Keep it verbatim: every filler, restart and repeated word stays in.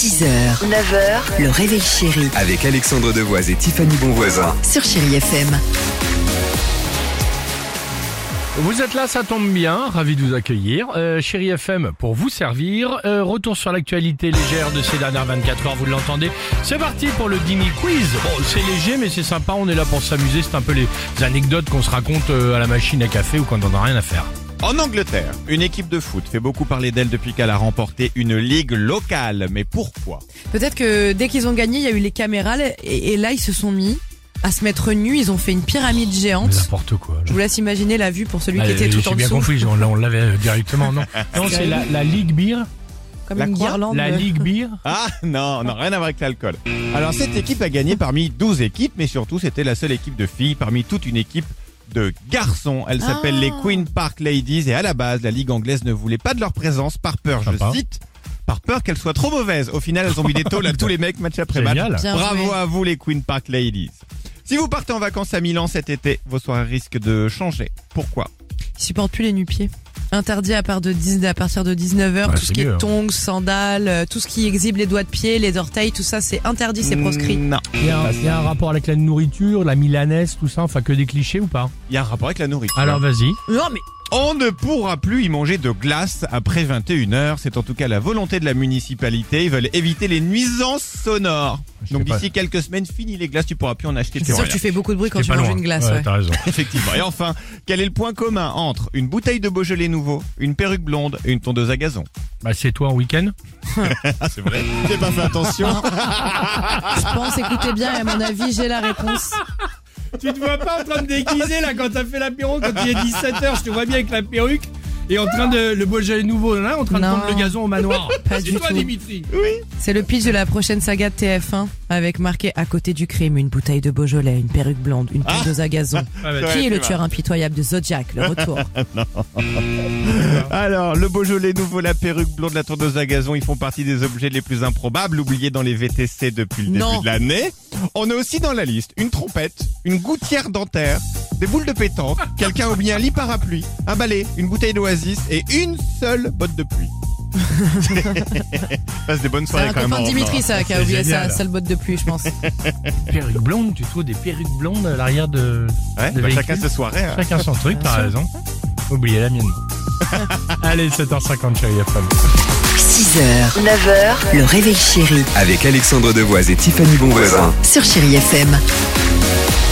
six heures, neuf heures, le réveil chéri Avec Alexandre Devoise et Tiffany Bonvoisin. sur Chéri F M. Vous êtes là, ça tombe bien, ravi de vous accueillir. Euh, Chéri F M pour vous servir. Euh, retour sur l'actualité légère de ces dernières vingt-quatre heures, vous l'entendez. C'est parti pour le Dimi Quiz. Bon, c'est léger mais c'est sympa, on est là pour s'amuser. C'est un peu les anecdotes qu'on se raconte euh, à la machine à café ou quand on n'a rien à faire. En Angleterre, une équipe de foot fait beaucoup parler d'elle depuis qu'elle a remporté une ligue locale. Mais pourquoi ? Peut-être que dès qu'ils ont gagné, il y a eu les caméras et, et là ils se sont mis à se mettre nus. Ils ont fait une pyramide géante. N'importe quoi. Je vous laisse imaginer la vue pour celui Ah, qui était tout j'ai en bien dessous. compris, on, on l'avait directement. Non, non c'est la, la Ligue Beer. Comme La une quoi guirlande. La Ligue Beer. Ah non, non, rien à voir avec l'alcool. Alors cette équipe a gagné parmi douze équipes, mais surtout c'était la seule équipe de filles parmi toute une équipe de garçons. Elle s'appelle Ah. les Queen Park Ladies et à la base, la Ligue anglaise ne voulait pas de leur présence par peur, je Sympa. cite, par peur qu'elles soient trop mauvaises. Au final, elles ont mis des tôles à tous les mecs match après Génial. match. Bien Bravo joué. à vous les Queen Park Ladies. Si vous partez en vacances à Milan cet été, vos soirées risquent de changer. Pourquoi ? Ils supportent plus les nu-pieds. Interdit à, part de dix, à partir de dix-neuf heures, Ouais, tout c'est ce qui mieux, est hein. tongs, sandales, euh, tout ce qui exhibe les doigts de pied, les orteils, tout ça c'est interdit, c'est proscrit. Non. Il y, a un, il y a un rapport avec la nourriture, la milanaise, tout ça, enfin que des clichés ou pas? Il y a un rapport avec la nourriture. Alors vas-y. Non mais On ne pourra plus y manger de glace après vingt et une heures. C'est en tout cas la volonté de la municipalité. Ils veulent éviter les nuisances sonores. Je Donc sais pas. d'ici quelques semaines, fini les glaces, tu pourras plus en acheter. c'est plus sûr que rien. tu fais beaucoup de bruit quand C'est tu pas manges loin. une glace. Ouais, Ouais. t'as raison. Effectivement. Et enfin, quel est le point commun entre une bouteille de Beaujolais nouveau, une perruque blonde et une tondeuse à gazon? Bah c'est toi en week-end. Ah, c'est vrai. J'ai pas fait attention. Je pense, écoutez bien, et à mon avis j'ai la réponse. Tu te vois pas en train de déguiser là quand t'as fait l'apéro, quand il est dix-sept heures, je te vois bien avec la perruque et en train de le Beaujolais nouveau, là, en train Non. de prendre le gazon au manoir. Pas C'est du toi tout. Dimitri. C'est le pitch de la prochaine saga de T F un avec marqué à côté du crime une bouteille de Beaujolais, une perruque blonde, une tondeuse à gazon. Ah, bah, Ouais, Qui est le c'est tueur impitoyable de Zodiac, le retour. Alors, le Beaujolais nouveau, la perruque blonde, la tondeuse à gazon, ils font partie des objets les plus improbables oubliés dans les V T C depuis le début Non. de l'année. On a aussi dans la liste une trompette, une gouttière dentaire, des boules de pétanque, quelqu'un a oublié un lit parapluie, un balai, une bouteille d'Oasis et une seule botte de pluie. Passe des bonnes C'est soirées un quand même. copain de en Dimitri ça qui a C'est oublié génial. sa seule botte de pluie je pense. Perruque blonde, tu trouves des perruques blondes à l'arrière de. Ouais, de bah, véhicule. chacun ses soirées. hein. Chacun son truc, t'as raison. Oubliez la mienne. Allez, sept heures cinquante, Chéri F M. six heures, neuf heures, le réveil chéri Avec Alexandre Devoise et Tiffany Bonvoisin. sur Chéri F M.